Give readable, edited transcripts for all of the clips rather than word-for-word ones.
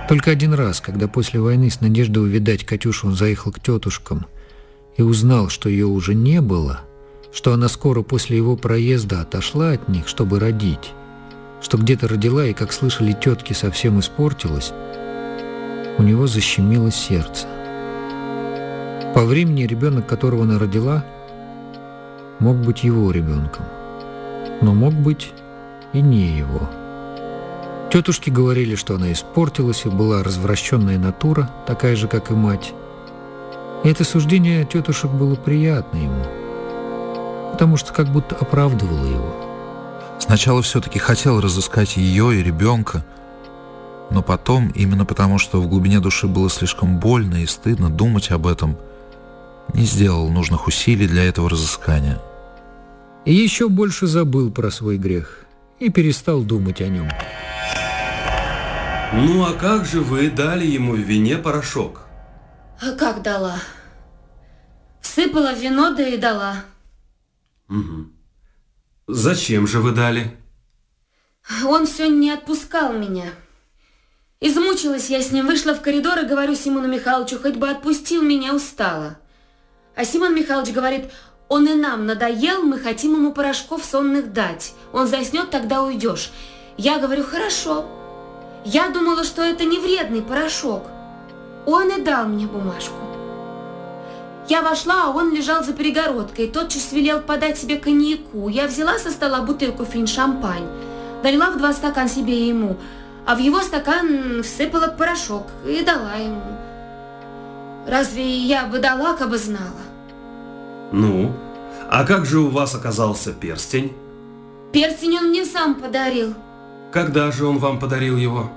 Только один раз, когда после войны с надеждой увидать Катюшу он заехал к тетушкам и узнал, что ее уже не было, что она скоро после его проезда отошла от них, чтобы родить, что где-то родила и, как слышали тетки, совсем испортилась, у него защемило сердце. По времени ребенок, которого она родила, мог быть его ребенком, но мог быть и не его. Тетушки говорили, что она испортилась и была развращенная натура, такая же, как и мать. И это суждение тетушек было приятно ему, потому что как будто оправдывало его. Сначала все-таки хотел разыскать ее и ребенка, но потом, именно потому, что в глубине души было слишком больно и стыдно думать об этом, не сделал нужных усилий для этого разыскания. И еще больше забыл про свой грех и перестал думать о нем. Ну а как же вы дали ему в вине порошок? А как дала? Всыпала в вино, да и дала. Угу. Зачем же вы дали? Он все не отпускал меня. Измучилась я с ним, вышла в коридор и говорю Симону Михайловичу, хоть бы отпустил меня, устала. А Симон Михайлович говорит, он и нам надоел, мы хотим ему порошков сонных дать. Он заснет, тогда уйдешь. Я говорю, хорошо. Я думала, что это не вредный порошок. Он и дал мне бумажку. Я вошла, а он лежал за перегородкой. Тотчас велел подать себе коньяку. Я взяла со стола бутылку фин-шампань, налила в 2 стакана себе и ему, а в его стакан всыпала порошок и дала ему. Разве я бы дала, кабы знала? Ну, а как же у вас оказался перстень? Перстень он мне сам подарил. Когда же он вам подарил его?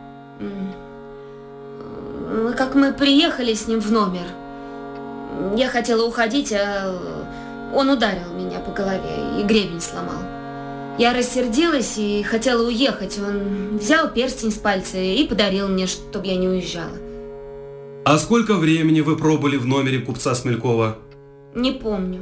Как мы приехали с ним в номер. Я хотела уходить, а он ударил меня по голове и гребень сломал. Я рассердилась и хотела уехать. Он взял перстень с пальца и подарил мне, чтобы я не уезжала. А сколько времени вы пробыли в номере купца Смелькова? Не помню.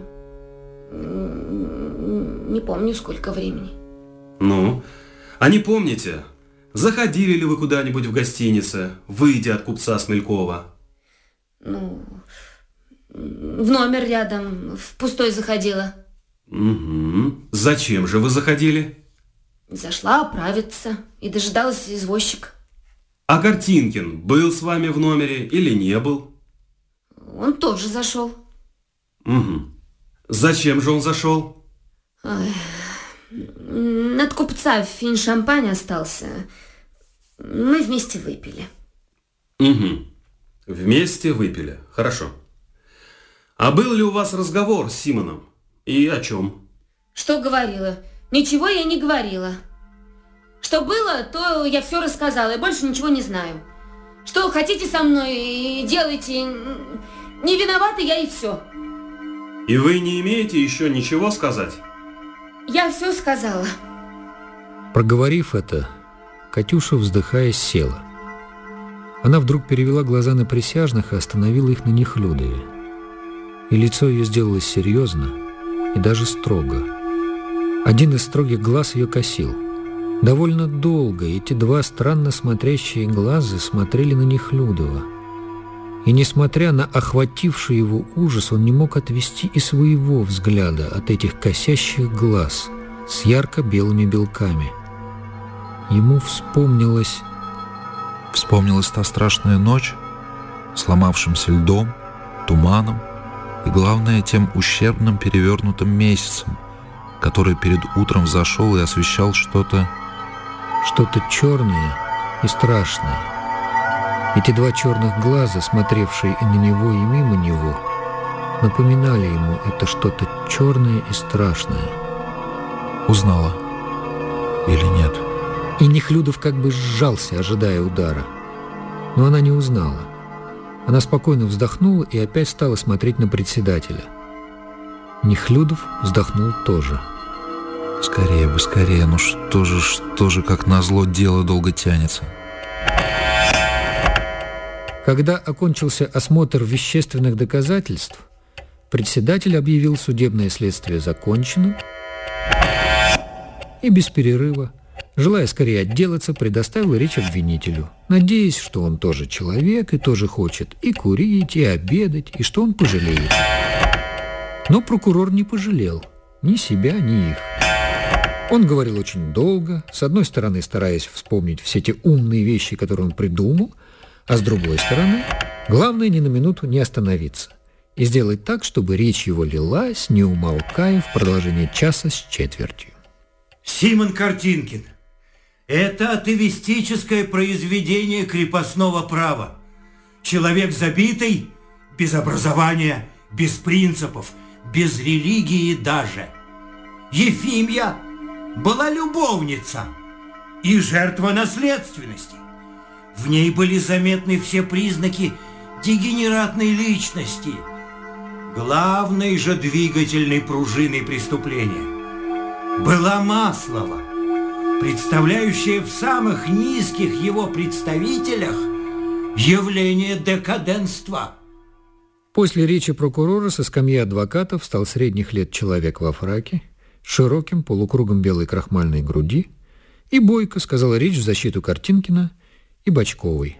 Не помню, сколько времени. Ну, а не помните, заходили ли вы куда-нибудь в гостинице, выйдя от купца Смелькова? Ну, в номер рядом, в пустой заходила. Угу. Зачем же вы заходили? Зашла оправиться и дожидалась извозчика. А Картинкин был с вами в номере или не был? Он тоже зашел. Угу. Зачем же он зашел? Ой, от купца фин-шампань остался. Мы вместе выпили. Угу. Вместе выпили. Хорошо. А был ли у вас разговор с Симоном? И о чем? Что говорила? Ничего я не говорила. Что было, то я все рассказала, и больше ничего не знаю. Что хотите со мной, делайте. Не виновата я, и все. И вы не имеете еще ничего сказать? Я все сказала. Проговорив это, Катюша, вздыхая, села. Она вдруг перевела глаза на присяжных и остановила их на Нехлюдове. И лицо ее сделалось серьезно и даже строго. Один из строгих глаз ее косил. Довольно долго эти 2 странно смотрящие глаза смотрели на Нехлюдова. И, несмотря на охвативший его ужас, он не мог отвести и своего взгляда от этих косящих глаз с ярко-белыми белками. Ему вспомнилась та страшная ночь, сломавшимся льдом, туманом и, главное, тем ущербным перевернутым месяцем, который перед утром взошел и освещал что-то черное и страшное. Эти 2 черных глаза, смотревшие и на него, и мимо него, напоминали ему это что-то черное и страшное. Узнала или нет? И Нехлюдов как бы сжался, ожидая удара. Но она не узнала. Она спокойно вздохнула и опять стала смотреть на председателя. Нехлюдов вздохнул тоже. Скорее бы, скорее, ну что же, как назло, дело долго тянется. Когда окончился осмотр вещественных доказательств, председатель объявил судебное следствие законченным и без перерыва Желая скорее отделаться, предоставил речь обвинителю, надеясь, что он тоже человек и тоже хочет и курить, и обедать, и что он пожалеет. Но прокурор не пожалел ни себя, ни их. Он говорил очень долго, с одной стороны стараясь вспомнить все те умные вещи, которые он придумал, а с другой стороны, главное ни на минуту не остановиться и сделать так, чтобы речь его лилась, не умолкая в продолжение часа с четвертью. Симон Картинкин, это атеистическое произведение крепостного права. Человек забитый, без образования, без принципов, без религии даже. Ефимья была любовница и жертва наследственности. В ней были заметны все признаки дегенератной личности, главной же двигательной пружиной преступления была Маслова, представляющая в самых низких его представителях явление декаденства. После речи прокурора со скамьи адвокатов встал средних лет человек во фраке, с широким полукругом белой крахмальной груди, и бойко сказал речь в защиту Картинкина и Бочковой.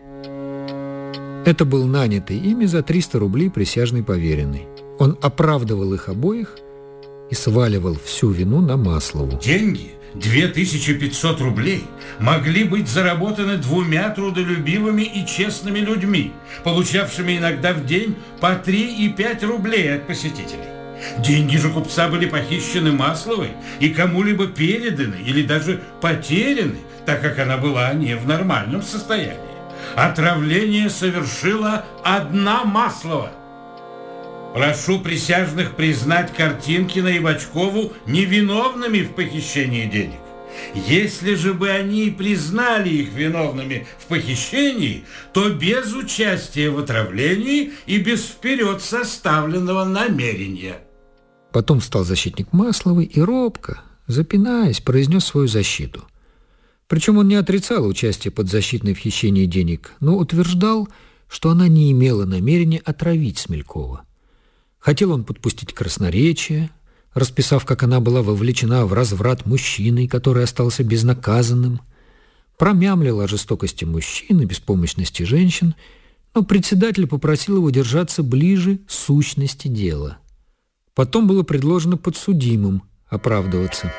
Это был нанятый ими за 300 рублей присяжный поверенный. Он оправдывал их обоих и сваливал всю вину на Маслову. Деньги, 2500 рублей, могли быть заработаны 2 трудолюбивыми и честными людьми, получавшими иногда в день по 3 и 5 рублей от посетителей. Деньги же купца были похищены Масловой и кому-либо переданы или даже потеряны, так как она была не в нормальном состоянии. Отравление совершила одна Маслова. Прошу присяжных признать Картинкина и Бочкову невиновными в похищении денег. Если же бы они признали их виновными в похищении, то без участия в отравлении и без вперед составленного намерения. Потом встал защитник Масловой и робко, запинаясь, произнес свою защиту. Причем он не отрицал участие подзащитной в хищении денег, но утверждал, что она не имела намерения отравить Смелькова. Хотел он подпустить красноречие, расписав, как она была вовлечена в разврат мужчиной, который остался безнаказанным, промямлил о жестокости мужчин и беспомощности женщин, но председатель попросил его держаться ближе сущности дела. Потом было предложено подсудимым оправдываться.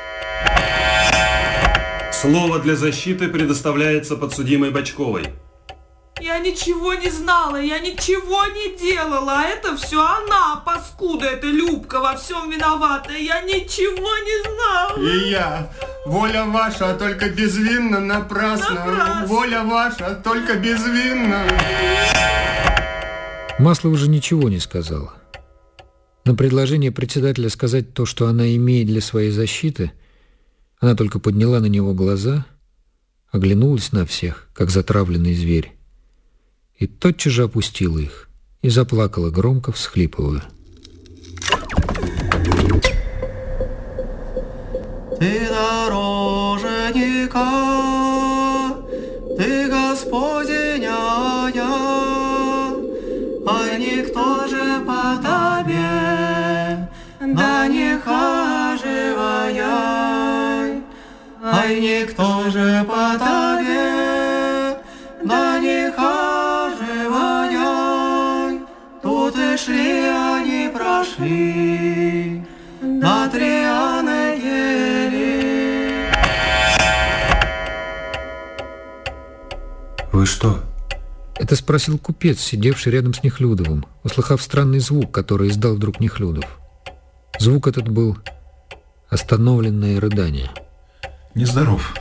Слово для защиты предоставляется подсудимой Бочковой. Я ничего не знала, я ничего не делала, а это все она, паскуда эта Любка, во всем виновата, я ничего не знала. И я. Воля ваша только безвинна, напрасно. Воля ваша только безвинна. Маслова уже ничего не сказала. На предложение председателя сказать то, что она имеет для своей защиты, она только подняла на него глаза, оглянулась на всех, как затравленный зверь, и тотчас же опустила их и заплакала громко, всхлипывая. Ты дороженька, ты господиняя, а никто же по тебе, да не хаживая, а никто же по тебе, да не хаживая, тут и шли они прошли, да трианы гели. Вы что? Это спросил купец, сидевший рядом с Нехлюдовым, услыхав странный звук, который издал вдруг Нехлюдов. Звук этот был остановленное рыдание. Нездоров.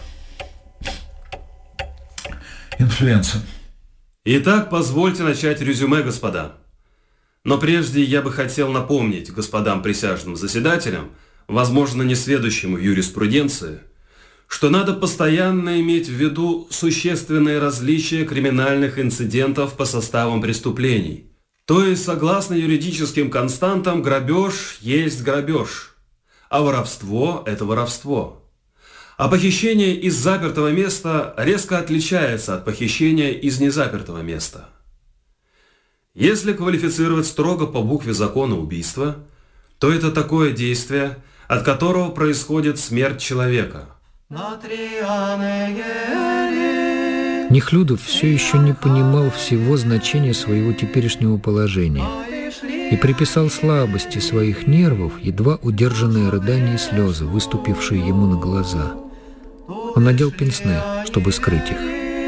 Инфлюенса. Итак, позвольте начать резюме, господа. Но прежде я бы хотел напомнить господам присяжным заседателям, возможно, несведущим в юриспруденции, что надо постоянно иметь в виду существенные различия криминальных инцидентов по составам преступлений. То есть, согласно юридическим константам, грабеж есть грабеж, а воровство – это воровство. А похищение из запертого места резко отличается от похищения из незапертого места. Если квалифицировать строго по букве закона убийства, то это такое действие, от которого происходит смерть человека. Нехлюдов все еще не понимал всего значения своего теперешнего положения и приписал слабости своих нервов едва удержанные рыдания и слезы, выступившие ему на глаза. Он надел пенсне, чтобы скрыть их.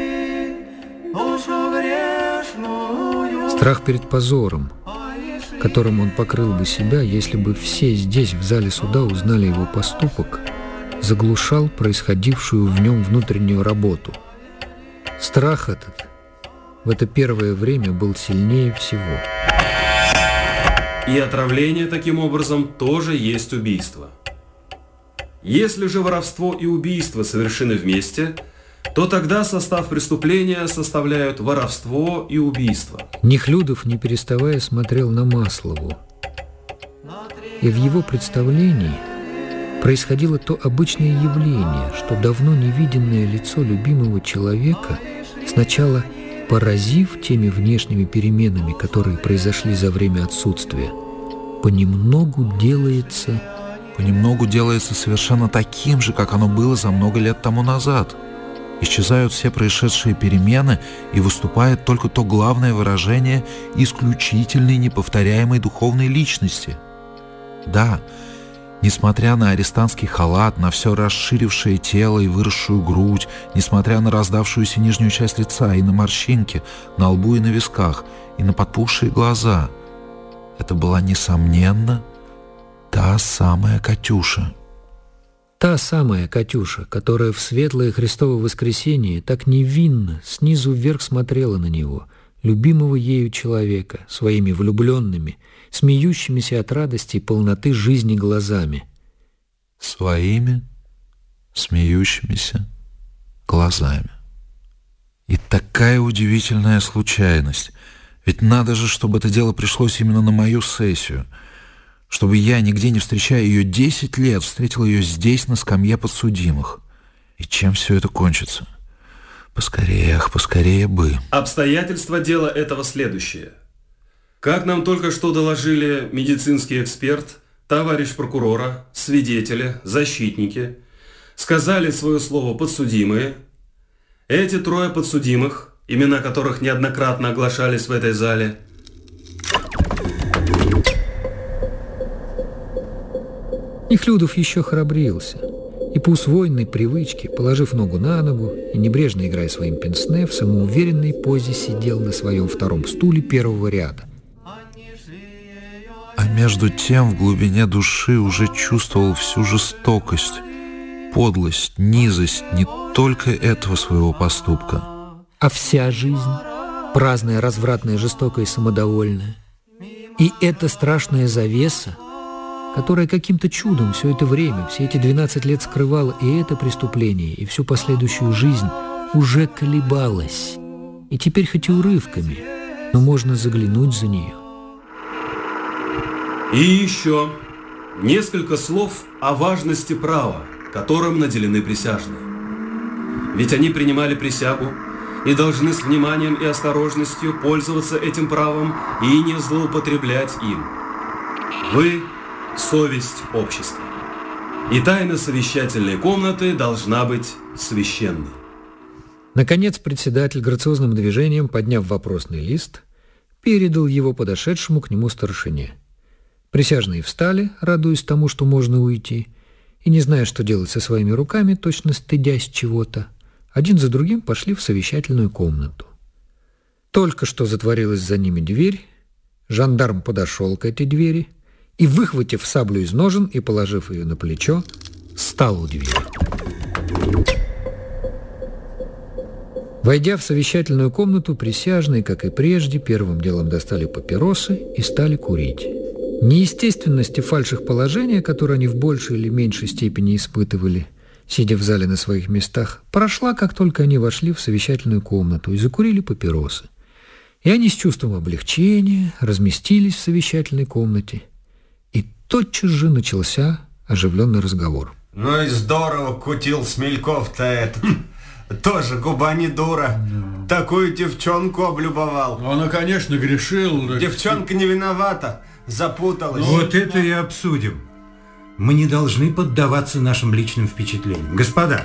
Страх перед позором, которым он покрыл бы себя, если бы все здесь, в зале суда, узнали его поступок, заглушал происходившую в нем внутреннюю работу. Страх этот в это первое время был сильнее всего. И отравление, таким образом, тоже есть убийство. Если же воровство и убийство совершены вместе, то тогда состав преступления составляют воровство и убийство. Нехлюдов, не переставая, смотрел на Маслову. И в его представлении происходило то обычное явление, что давно невиденное лицо любимого человека, сначала поразив теми внешними переменами, которые произошли за время отсутствия, понемногу делается совершенно таким же, как оно было за много лет тому назад. Исчезают все происшедшие перемены, и выступает только то главное выражение исключительной неповторяемой духовной личности. Да, несмотря на арестантский халат, на все расширившее тело и выросшую грудь, несмотря на раздавшуюся нижнюю часть лица и на морщинки на лбу и на висках, и на подпухшие глаза, это была, несомненно, та самая Катюша. Та самая Катюша, которая в светлое Христово воскресенье так невинно снизу вверх смотрела на него, любимого ею человека, своими влюбленными, смеющимися от радости и полноты жизни глазами. Своими смеющимися глазами. И такая удивительная случайность. Ведь надо же, чтобы это дело пришлось именно на мою сессию. Чтобы я, нигде не встречая ее 10 лет, встретил ее здесь, на скамье подсудимых. И чем все это кончится? Поскорее, поскорее бы. Обстоятельства дела этого следующее. Как нам только что доложили медицинский эксперт, товарищ прокурора, свидетели, защитники, сказали свое слово подсудимые, эти трое подсудимых, имена которых неоднократно оглашались в этой зале, Нехлюдов еще храбрился, и по усвоенной привычке, положив ногу на ногу и небрежно играя своим пенсне, в самоуверенной позе сидел на своем втором стуле первого ряда. А между тем в глубине души уже чувствовал всю жестокость, подлость, низость не только этого своего поступка, а вся жизнь, праздная, развратная, жестокая и самодовольная. И эта страшная завеса, которая каким-то чудом все это время, все эти 12 лет скрывала и это преступление, и всю последующую жизнь, уже колебалась. И теперь хоть и урывками, но можно заглянуть за нее. И еще несколько слов о важности права, которым наделены присяжные. Ведь они принимали присягу и должны с вниманием и осторожностью пользоваться этим правом и не злоупотреблять им. Вы – совесть общества. И тайна совещательной комнаты должна быть священной. Наконец председатель грациозным движением, подняв вопросный лист, передал его подошедшему к нему старшине. Присяжные встали, радуясь тому, что можно уйти, и, не зная, что делать со своими руками, точно стыдясь чего-то, один за другим пошли в совещательную комнату. Только что затворилась за ними дверь, жандарм подошел к этой двери и, выхватив саблю из ножен и положив ее на плечо, стал у двери. Войдя в совещательную комнату, присяжные, как и прежде, первым делом достали папиросы и стали курить. Неестественность и фальшь их положения, которые они в большей или меньшей степени испытывали, сидя в зале на своих местах, прошла, как только они вошли в совещательную комнату и закурили папиросы. И они с чувством облегчения разместились в совещательной комнате. И тотчас же начался оживленный разговор. Ну и здорово кутил Смельков-то этот. Тоже губа не дура. Такую девчонку облюбовал. Она, конечно, грешил. Девчонка не виновата. Запуталась. Вот это и обсудим. Мы не должны поддаваться нашим личным впечатлениям. Господа,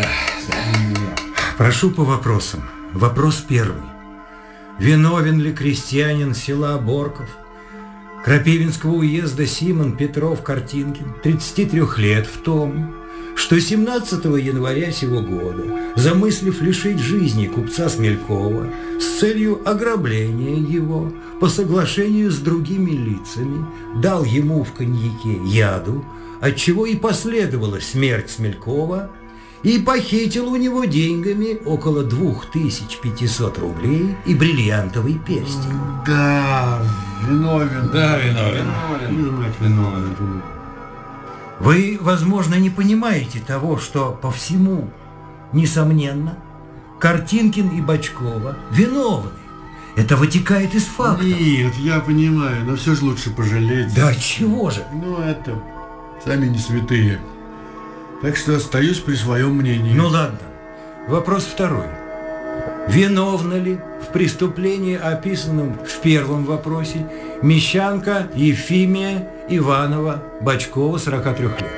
прошу по вопросам. Вопрос первый. Виновен ли крестьянин села Борков, Крапивинского уезда Симон Петров Картинкин, 33 лет, в том, что 17 января сего года, замыслив лишить жизни купца Смелькова с целью ограбления его по соглашению с другими лицами, дал ему в коньяке яду, отчего и последовала смерть Смелькова, и похитил у него деньгами около 2500 рублей и бриллиантовый перстень. Да, виновен. Да, виновен. Виновен. Вы, возможно, не понимаете того, что по всему, несомненно, Картинкин и Бочкова виновны. Это вытекает из фактов. Нет, я понимаю, но все же лучше пожалеть. Да чего же? Ну, это сами не святые. Так что остаюсь при своем мнении. Ну ладно. Вопрос второй. Виновна ли в преступлении, описанном в первом вопросе, мещанка Ефимия Иванова Бочкова, 43 лет?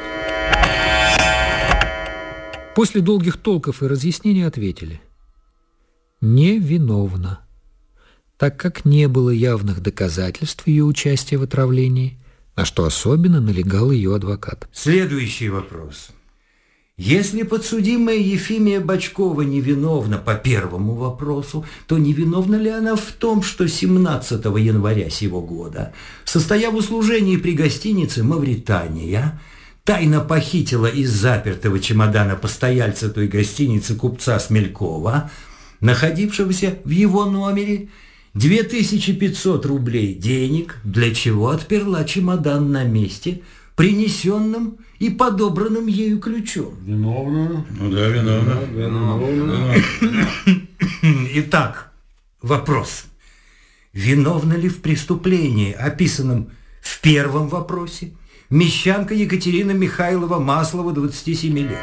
После долгих толков и разъяснений ответили: невиновна, так как не было явных доказательств ее участия в отравлении, на что особенно налегал ее адвокат. Следующий вопрос. Если подсудимая Ефимия Бочкова невиновна по первому вопросу, то невиновна ли она в том, что 17 января сего года, состояв в услужении при гостинице «Мавритания», тайно похитила из запертого чемодана постояльца той гостиницы купца Смелькова, находившегося в его номере, 2500 рублей денег, для чего отперла чемодан на месте, принесенным и подобранным ею ключом? Виновна. Ну да, виновна. Итак, вопрос. Виновна ли в преступлении, описанном в первом вопросе, мещанка Екатерина Михайлова Маслова, 27 лет?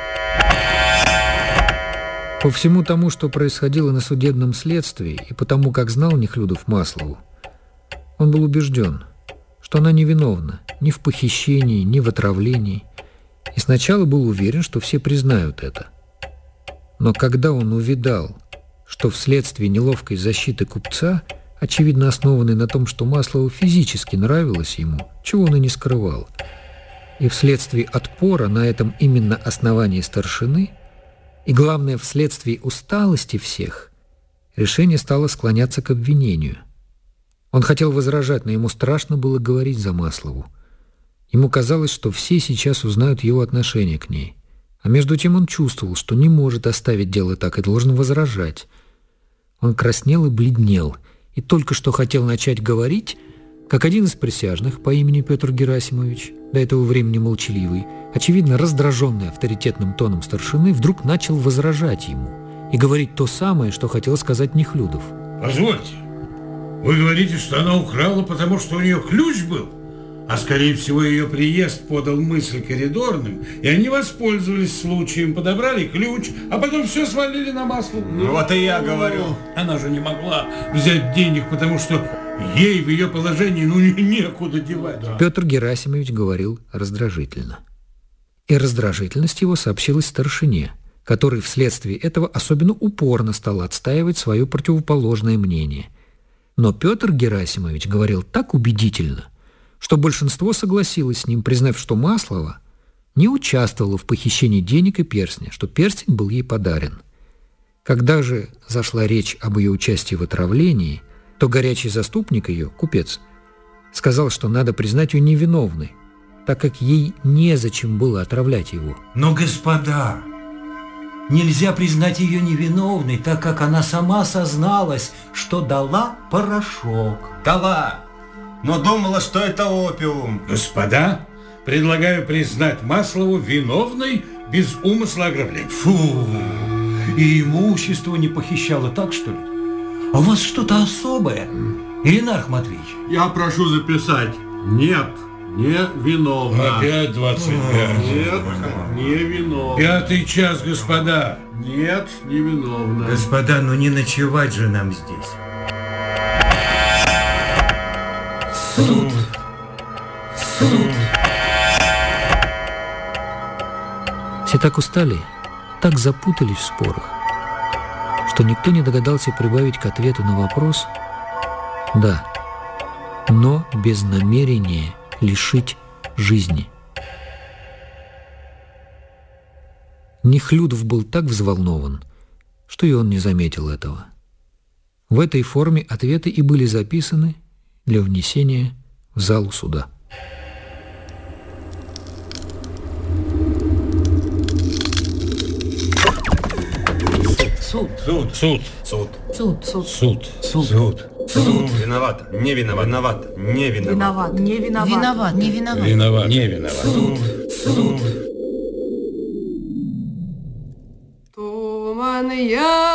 По всему тому, что происходило на судебном следствии, и потому, как знал Нехлюдов Маслову, он был убежден, что она невиновна ни в похищении, ни в отравлении, и сначала был уверен, что все признают это. Но когда он увидал, что вследствие неловкой защиты купца, очевидно основанной на том, что Маслову физически нравилось ему, чего он и не скрывал, и вследствие отпора на этом именно основании старшины, и, главное, вследствие усталости всех, решение стало склоняться к обвинению. Он хотел возражать, но ему страшно было говорить за Маслову. Ему казалось, что все сейчас узнают его отношение к ней. А между тем он чувствовал, что не может оставить дело так и должен возражать. Он краснел и бледнел, и только что хотел начать говорить, как один из присяжных по имени Петр Герасимович, до этого времени молчаливый, очевидно раздраженный авторитетным тоном старшины, вдруг начал возражать ему и говорить то самое, что хотел сказать Нехлюдов. Позвольте, вы говорите, что она украла, потому что у нее ключ был? А скорее всего ее приезд подал мысль коридорным, и они воспользовались случаем, подобрали ключ, а потом все свалили на Маслову. Ну вот и я говорю. Она же не могла взять денег, потому что ей в ее положении некуда девать. Да. Петр Герасимович говорил раздражительно. И раздражительность его сообщилась старшине, который вследствие этого особенно упорно стал отстаивать свое противоположное мнение. Но Петр Герасимович говорил так убедительно, что большинство согласилось с ним, признав, что Маслова не участвовала в похищении денег и перстня, что перстень был ей подарен. Когда же зашла речь об ее участии в отравлении, то горячий заступник ее, купец, сказал, что надо признать ее невиновной, так как ей незачем было отравлять его. Но, господа, нельзя признать ее невиновной, так как она сама созналась, что дала порошок. Дала, но думала, что это опиум. Господа, предлагаю признать Маслову виновной без умысла ограбления. Фу, и имущество не похищало, так что ли? А у вас что-то особое, Иринарх Матвеевич? Я прошу записать. Нет, не виновна. Опять 25. Нет, не виновна. Пятый час, господа. Нет, не виновна. Господа, ну не ночевать же нам здесь. Суд. Суд. так устали, так запутались в спорах, что никто не догадался прибавить к ответу на вопрос «да», но без намерения лишить жизни. Нехлюдов был так взволнован, что и он не заметил этого. В этой форме ответы и были записаны для внесения в залу суда. Суд. Виноват. Не виноват. Виноват. Не виноват. Виноват. Не виноват. Виноват. Не виноват. Виноват. Не виноват. Туман я